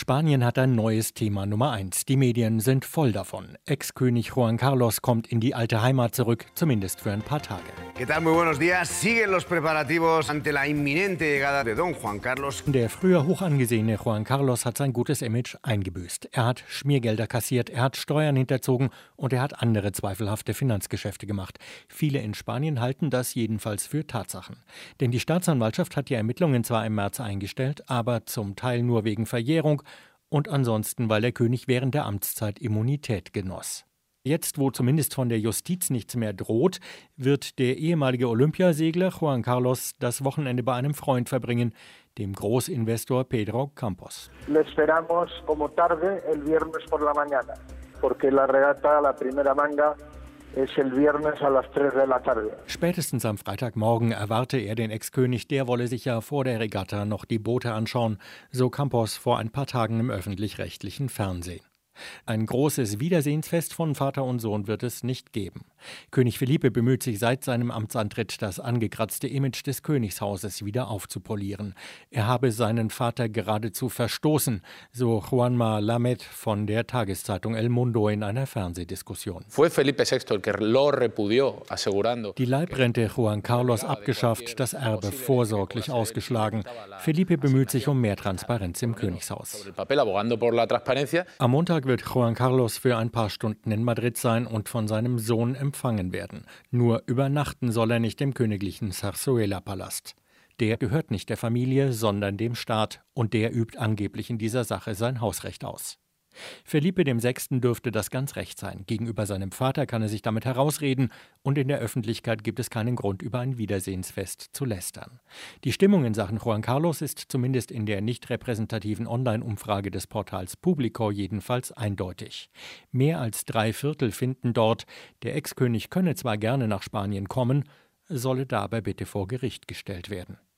Spanien hat ein neues Thema Nummer 1. Die Medien sind voll davon. Ex-König Juan Carlos kommt in die alte Heimat zurück, zumindest für ein paar Tage. ¿Qué tal? Muy buenos días. Siguen los preparativos ante la inminente llegada de Don Juan Carlos. Der früher hoch angesehene Juan Carlos hat sein gutes Image eingebüßt. Er hat Schmiergelder kassiert, er hat Steuern hinterzogen und er hat andere zweifelhafte Finanzgeschäfte gemacht. Viele in Spanien halten das jedenfalls für Tatsachen. Denn die Staatsanwaltschaft hat die Ermittlungen zwar im März eingestellt, aber zum Teil nur wegen Verjährung und ansonsten, weil der König während der Amtszeit Immunität genoss. Jetzt, wo zumindest von der Justiz nichts mehr droht, wird der ehemalige Olympiasegler Juan Carlos das Wochenende bei einem Freund verbringen, dem Großinvestor Pedro Campos. Le esperamos como tarde el viernes por la mañana, porque la regata, la primera manga, es el viernes a las 3 de la tarde. Spätestens am Freitagmorgen erwarte er den Ex-König, der wolle sich ja vor der Regatta noch die Boote anschauen, so Campos vor ein paar Tagen im öffentlich-rechtlichen Fernsehen. Ein großes Wiedersehensfest von Vater und Sohn wird es nicht geben. König Felipe bemüht sich seit seinem Amtsantritt, das angekratzte Image des Königshauses wieder aufzupolieren. Er habe seinen Vater geradezu verstoßen, so Juanma Lamed von der Tageszeitung El Mundo in einer Fernsehdiskussion. Die Leibrente Juan Carlos abgeschafft, das Erbe vorsorglich ausgeschlagen. Felipe bemüht sich um mehr Transparenz im Königshaus. Am Montag wird Juan Carlos für ein paar Stunden in Madrid sein und von seinem Sohn empfangen werden. Nur übernachten soll er nicht im königlichen Zarzuela-Palast. Der gehört nicht der Familie, sondern dem Staat, und der übt angeblich in dieser Sache sein Hausrecht aus. Felipe VI. Dürfte das ganz recht sein. Gegenüber seinem Vater kann er sich damit herausreden und in der Öffentlichkeit gibt es keinen Grund, über ein Wiedersehensfest zu lästern. Die Stimmung in Sachen Juan Carlos ist zumindest in der nicht repräsentativen Online-Umfrage des Portals Publico jedenfalls eindeutig. Mehr als 3/4 finden dort, der Ex-König könne zwar gerne nach Spanien kommen, solle dabei bitte vor Gericht gestellt werden.